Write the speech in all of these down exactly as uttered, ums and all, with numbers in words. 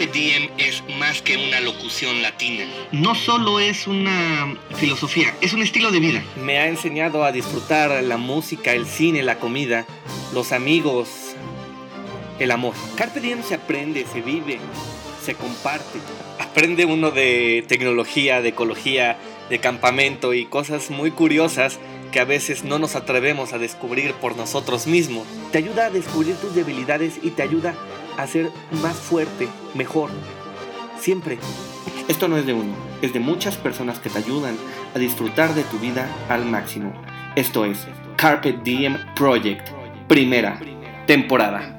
Carpe Diem es más que una locución latina. No solo es una filosofía, es un estilo de vida. Me ha enseñado a disfrutar la música, el cine, la comida, los amigos, el amor. Carpe Diem se aprende, se vive, se comparte. Aprende uno de tecnología, de ecología, de campamento y cosas muy curiosas que a veces no nos atrevemos a descubrir por nosotros mismos. Te ayuda a descubrir tus debilidades y te ayuda a ser más fuerte, mejor, siempre. Esto no es de uno, es de muchas personas que te ayudan a disfrutar de tu vida al máximo. Esto es Carpe Diem Project, primera temporada.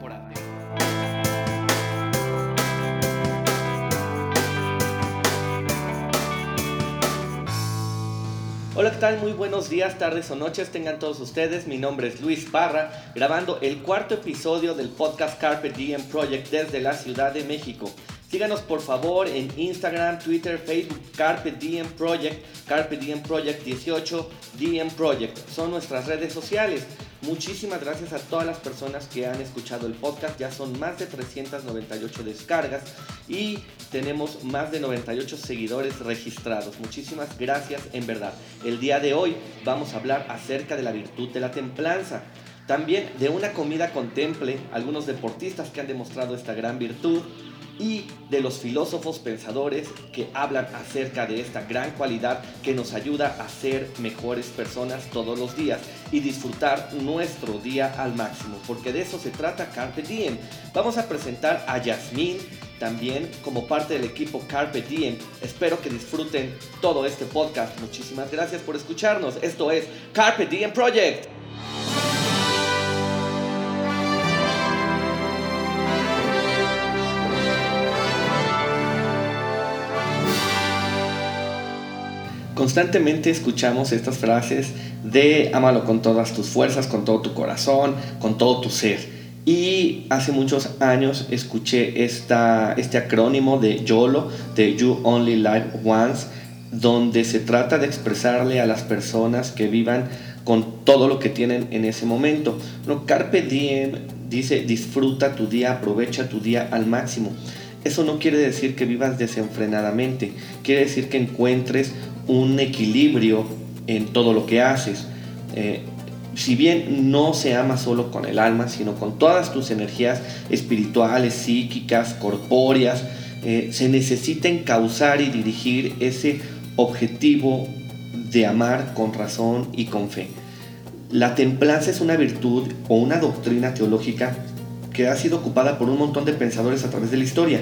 Hola, ¿qué tal? Muy buenos días, tardes o noches tengan todos ustedes. Mi nombre es Luis Parra, grabando el cuarto episodio del podcast Carpe Diem Project desde la Ciudad de México. Síganos por favor en Instagram, Twitter, Facebook, Carpe Diem Project, Carpe Diem Project dieciocho, Diem Project. Son nuestras redes sociales. Muchísimas gracias a todas las personas que han escuchado el podcast. Ya son más de trescientas noventa y ocho descargas y tenemos más de noventa y ocho seguidores registrados. Muchísimas gracias en verdad. El día de hoy vamos a hablar acerca de la virtud de la templanza. También de una comida con temple, algunos deportistas que han demostrado esta gran virtud, y de los filósofos pensadores que hablan acerca de esta gran cualidad que nos ayuda a ser mejores personas todos los días y disfrutar nuestro día al máximo, porque de eso se trata Carpe Diem. Vamos a presentar a Yasmín también como parte del equipo Carpe Diem. Espero que disfruten todo este podcast. Muchísimas gracias por escucharnos. Esto es Carpe Diem Project. Constantemente escuchamos estas frases de ámalo con todas tus fuerzas, con todo tu corazón, con todo tu ser. Y hace muchos años escuché esta, este acrónimo de YOLO, de You Only Live Once, donde se trata de expresarle a las personas que vivan con todo lo que tienen en ese momento. No, Carpe Diem dice disfruta tu día, aprovecha tu día al máximo. Eso no quiere decir que vivas desenfrenadamente, quiere decir que encuentres un equilibrio en todo lo que haces. Eh, si bien no se ama solo con el alma, sino con todas tus energías espirituales, psíquicas, corpóreas, eh, se necesita encauzar y dirigir ese objetivo de amar con razón y con fe. La templanza es una virtud o una doctrina teológica que ha sido ocupada por un montón de pensadores a través de la historia.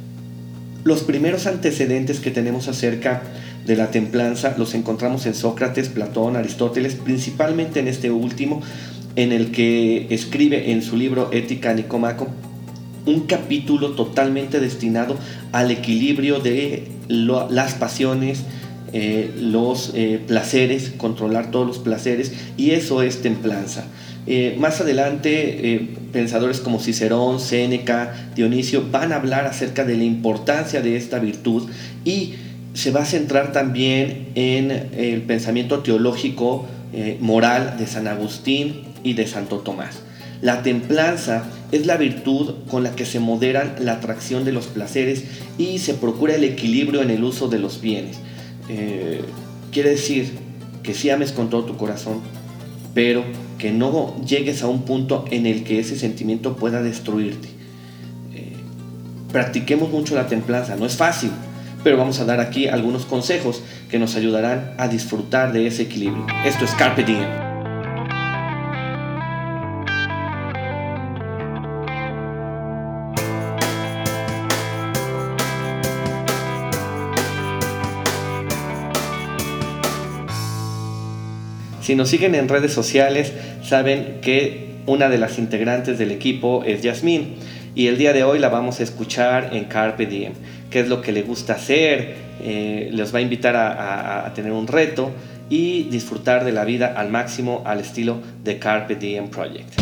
Los primeros antecedentes que tenemos acerca de la templanza los encontramos en Sócrates, Platón, Aristóteles, principalmente en este último, en el que escribe en su libro Ética Nicomaco un capítulo totalmente destinado al equilibrio de lo, las pasiones, eh, los eh, placeres, controlar todos los placeres, y eso es templanza. Eh, más adelante, eh, pensadores como Cicerón, Séneca, Dionisio van a hablar acerca de la importancia de esta virtud y se va a centrar también en el pensamiento teológico eh, moral de San Agustín y de Santo Tomás. La templanza es la virtud con la que se moderan la atracción de los placeres y se procura el equilibrio en el uso de los bienes. Eh, quiere decir que sí ames con todo tu corazón, pero que no llegues a un punto en el que ese sentimiento pueda destruirte. Eh, practiquemos mucho la templanza, no es fácil, pero vamos a dar aquí algunos consejos que nos ayudarán a disfrutar de ese equilibrio. Esto es Carpe Diem. Si nos siguen en redes sociales, saben que una de las integrantes del equipo es Yasmín, y el día de hoy la vamos a escuchar en Carpe Diem. ¿Qué es lo que le gusta hacer? Eh, les va a invitar a, a, a tener un reto y disfrutar de la vida al máximo al estilo de Carpe Diem Project.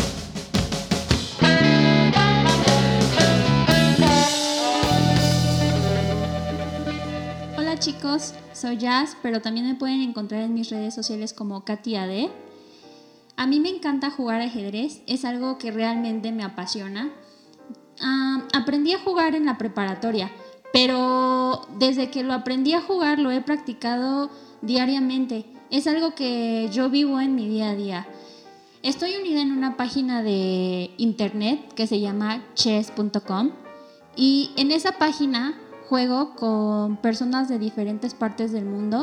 Hola chicos, soy Jazz, pero también me pueden encontrar en mis redes sociales como Katy A D. A mí me encanta jugar ajedrez, es algo que realmente me apasiona. uh, aprendí a jugar en la preparatoria, pero desde que lo aprendí a jugar lo he practicado diariamente. Es algo que yo vivo en mi día a día. Estoy unida en una página de internet que se llama chess punto com y en esa página juego con personas de diferentes partes del mundo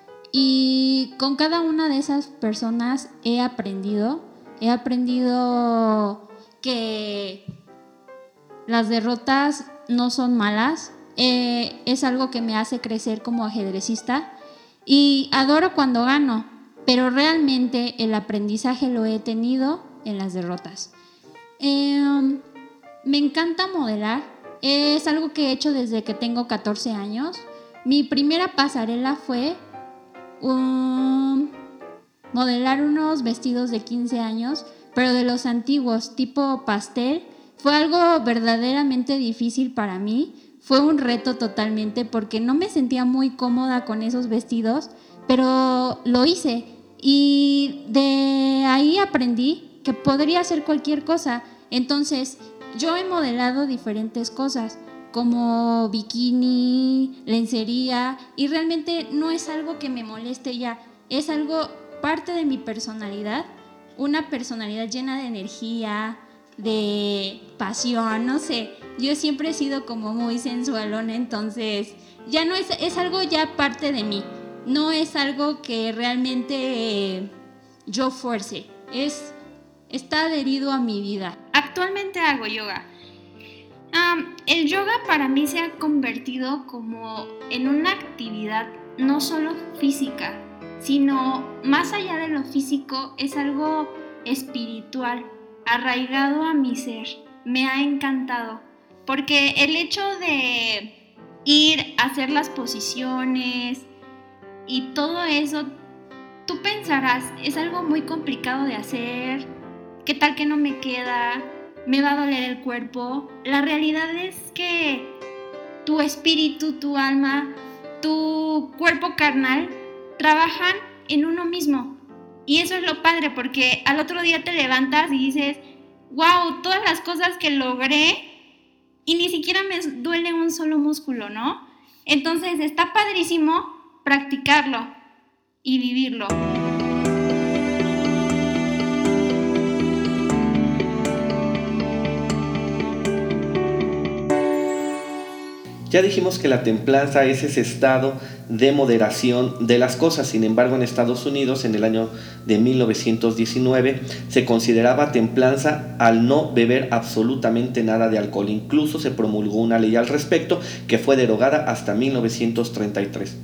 y con cada una de esas personas he aprendido, he aprendido que las derrotas no son malas, eh, es algo que me hace crecer como ajedrecista y adoro cuando gano, pero realmente el aprendizaje lo he tenido en las derrotas. Eh, me encanta modelar, es algo que he hecho desde que tengo catorce años. Mi primera pasarela fue um, modelar unos vestidos de quince años, pero de los antiguos, tipo pastel. Fue algo verdaderamente difícil para mí. Fue un reto totalmente porque no me sentía muy cómoda con esos vestidos, pero lo hice y de ahí aprendí que podría hacer cualquier cosa. Entonces, yo he modelado diferentes cosas como bikini, lencería y realmente no es algo que me moleste ya, es algo parte de mi personalidad, una personalidad llena de energía, de pasión, no sé, yo siempre he sido como muy sensualona, entonces ya no es, es algo ya parte de mí, no es algo que realmente eh, yo fuerce, es, está adherido a mi vida. Actualmente hago yoga. Um, el yoga para mí se ha convertido como en una actividad no solo física, sino más allá de lo físico, es algo espiritual, arraigado a mi ser. Me ha encantado, porque el hecho de ir a hacer las posiciones y todo eso, tú pensarás, es algo muy complicado de hacer, ¿qué tal que no me queda? ¿Me va a doler el cuerpo? La realidad es que tu espíritu, tu alma, tu cuerpo carnal trabajan en uno mismo. Y eso es lo padre, porque al otro día te levantas y dices, wow, todas las cosas que logré y ni siquiera me duele un solo músculo, ¿no? Entonces está padrísimo practicarlo y vivirlo. Ya dijimos que la templanza es ese estado de moderación de las cosas. Sin embargo, en Estados Unidos, en el año de mil novecientos diecinueve, se consideraba templanza al no beber absolutamente nada de alcohol. Incluso se promulgó una ley al respecto que fue derogada hasta mil novecientos treinta y tres.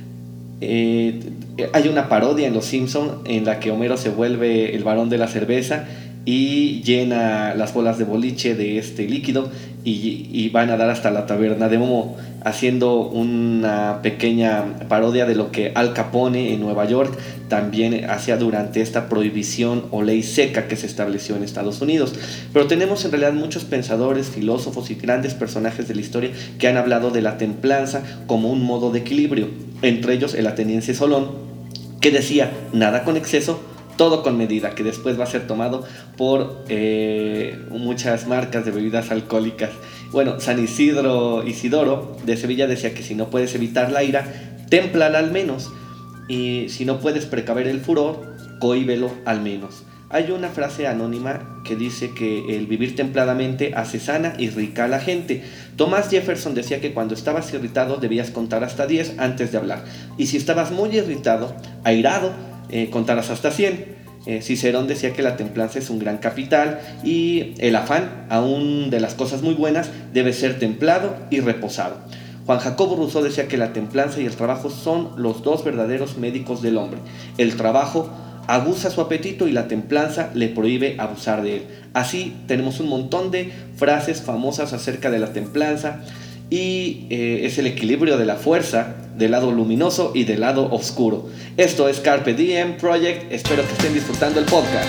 Eh, hay una parodia en Los Simpson en la que Homero se vuelve el varón de la cerveza y llena las bolas de boliche de este líquido y, y van a dar hasta la taberna de Momo, haciendo una pequeña parodia de lo que Al Capone en Nueva York también hacía durante esta prohibición o ley seca que se estableció en Estados Unidos. Pero tenemos en realidad muchos pensadores, filósofos y grandes personajes de la historia que han hablado de la templanza como un modo de equilibrio, entre ellos el ateniense Solón, que decía nada con exceso, todo con medida, que después va a ser tomado por eh, muchas marcas de bebidas alcohólicas. Bueno, San Isidro Isidoro de Sevilla decía que si no puedes evitar la ira, témplala al menos, y si no puedes precaver el furor, cohíbelo al menos. Hay una frase anónima que dice que el vivir templadamente hace sana y rica a la gente. Thomas Jefferson decía que cuando estabas irritado debías contar hasta diez antes de hablar, y si estabas muy irritado, airado, Eh, contarás hasta cien. Eh, Cicerón decía que la templanza es un gran capital y el afán, aún de las cosas muy buenas, debe ser templado y reposado. Juan Jacobo Rousseau decía que la templanza y el trabajo son los dos verdaderos médicos del hombre. El trabajo aguza su apetito y la templanza le prohíbe abusar de él. Así tenemos un montón de frases famosas acerca de la templanza y eh, es el equilibrio de la fuerza, del lado luminoso y del lado oscuro. Esto es Carpe Diem Project, espero que estén disfrutando el podcast.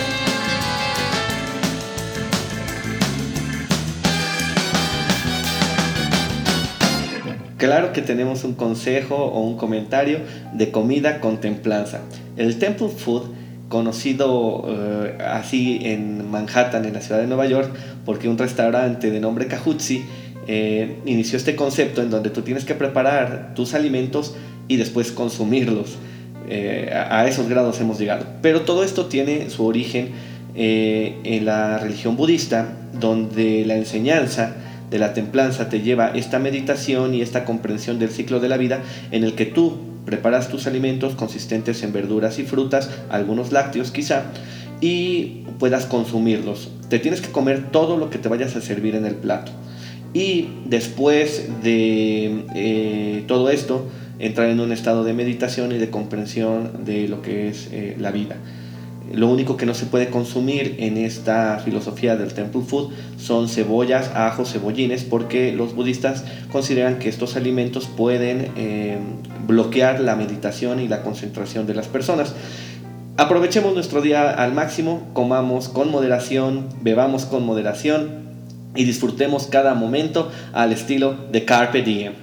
Claro que tenemos un consejo o un comentario de comida con templanza. El temple food conocido eh, así en Manhattan, en la ciudad de Nueva York, porque un restaurante de nombre Cahuzzi eh, inició este concepto en donde tú tienes que preparar tus alimentos y después consumirlos. Eh, a, a esos grados hemos llegado. Pero todo esto tiene su origen eh, en la religión budista, donde la enseñanza de la templanza te lleva esta meditación y esta comprensión del ciclo de la vida, en el que tú preparas tus alimentos consistentes en verduras y frutas, algunos lácteos quizá, y puedas consumirlos. Te tienes que comer todo lo que te vayas a servir en el plato. Y después de eh, todo esto, entrar en un estado de meditación y de comprensión de lo que es eh, la vida. Lo único que no se puede consumir en esta filosofía del Temple Food son cebollas, ajos, cebollines, porque los budistas consideran que estos alimentos pueden eh, bloquear la meditación y la concentración de las personas. Aprovechemos nuestro día al máximo, comamos con moderación, bebamos con moderación y disfrutemos cada momento al estilo de Carpe Diem.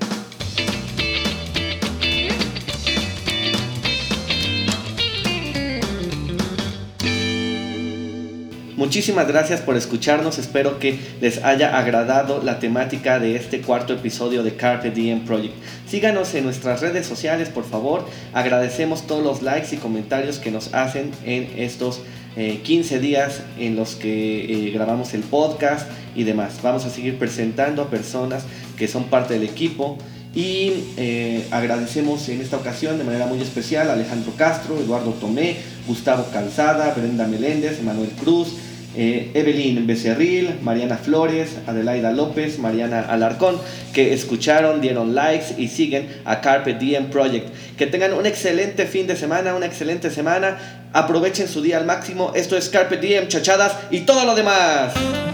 Muchísimas gracias por escucharnos, espero que les haya agradado la temática de este cuarto episodio de Carpe Diem Project. Síganos en nuestras redes sociales, por favor. Agradecemos todos los likes y comentarios que nos hacen en estos eh, quince días en los que eh, grabamos el podcast y demás. Vamos a seguir presentando a personas que son parte del equipo. Y eh, agradecemos en esta ocasión de manera muy especial a Alejandro Castro, Eduardo Tomé, Gustavo Calzada, Brenda Meléndez, Manuel Cruz, eh, Evelyn Becerril, Mariana Flores, Adelaida López, Mariana Alarcón, que escucharon, dieron likes y siguen a Carpe Diem Project. Que tengan un excelente fin de semana, una excelente semana. Aprovechen su día al máximo. Esto es Carpe Diem, chachadas y todo lo demás.